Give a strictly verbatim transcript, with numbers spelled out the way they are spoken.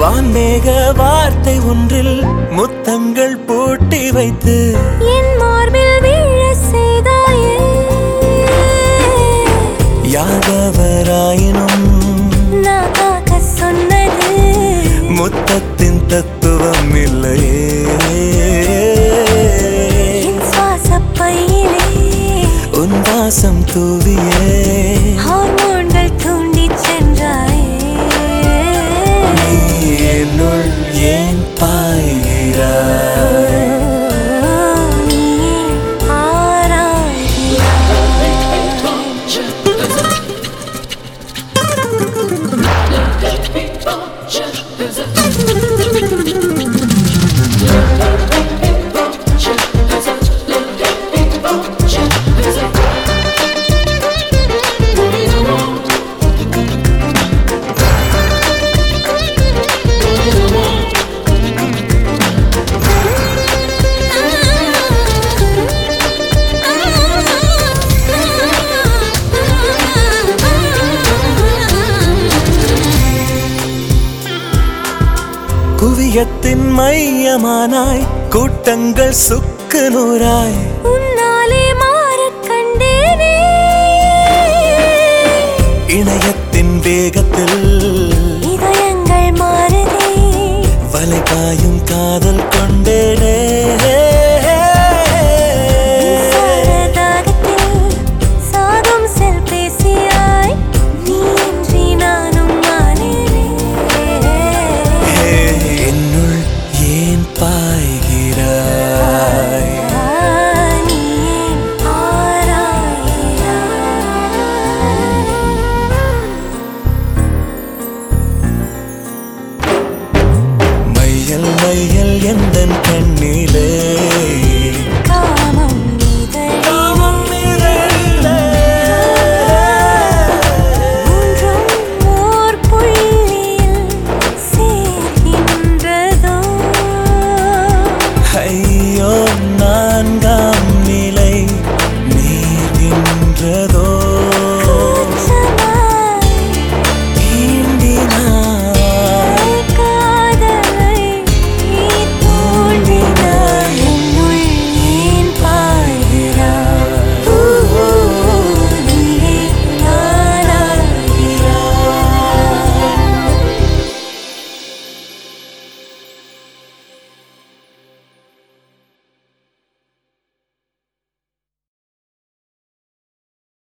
வான்மேக வார்த்தை ஒன்றில் முத்தங்கள் பூட்டி வைத்து என் மார்பில் வீழ செய்தாயே. யாதவராயினும் நான் காக்க சொன்னது முத்தத்தின் தத்துவம் இல்லையே. என் சுவாசப் பையிலே உன் வாசம் தூவியே ஹார்மோன்கள் தூண்டிச் சென்றாயே. நீ என்னுள் ஏன் பாய்கிறாய்? நீ ஆராய்கிறாய். குவியத்தின் மையமானாய் கூட்டங்கள் சுக்கு நூறாய் உன்னாலே மாறக் கண்டேனே. இணையத்தின் வேகத்தில் இதயங்கள் மாறுதே வலை பாயும் காதல் கொண்டேனே. சாரதாகத்தில் சாகும் செல் பேசியாய் நீ இன்றி நானும் மாறினே. என்னுள் ஏன் பாய்கிறாய்? நீ ஏன் ஆராய்கிறாய்? மையல் மையல் எந்தன் கண்ணே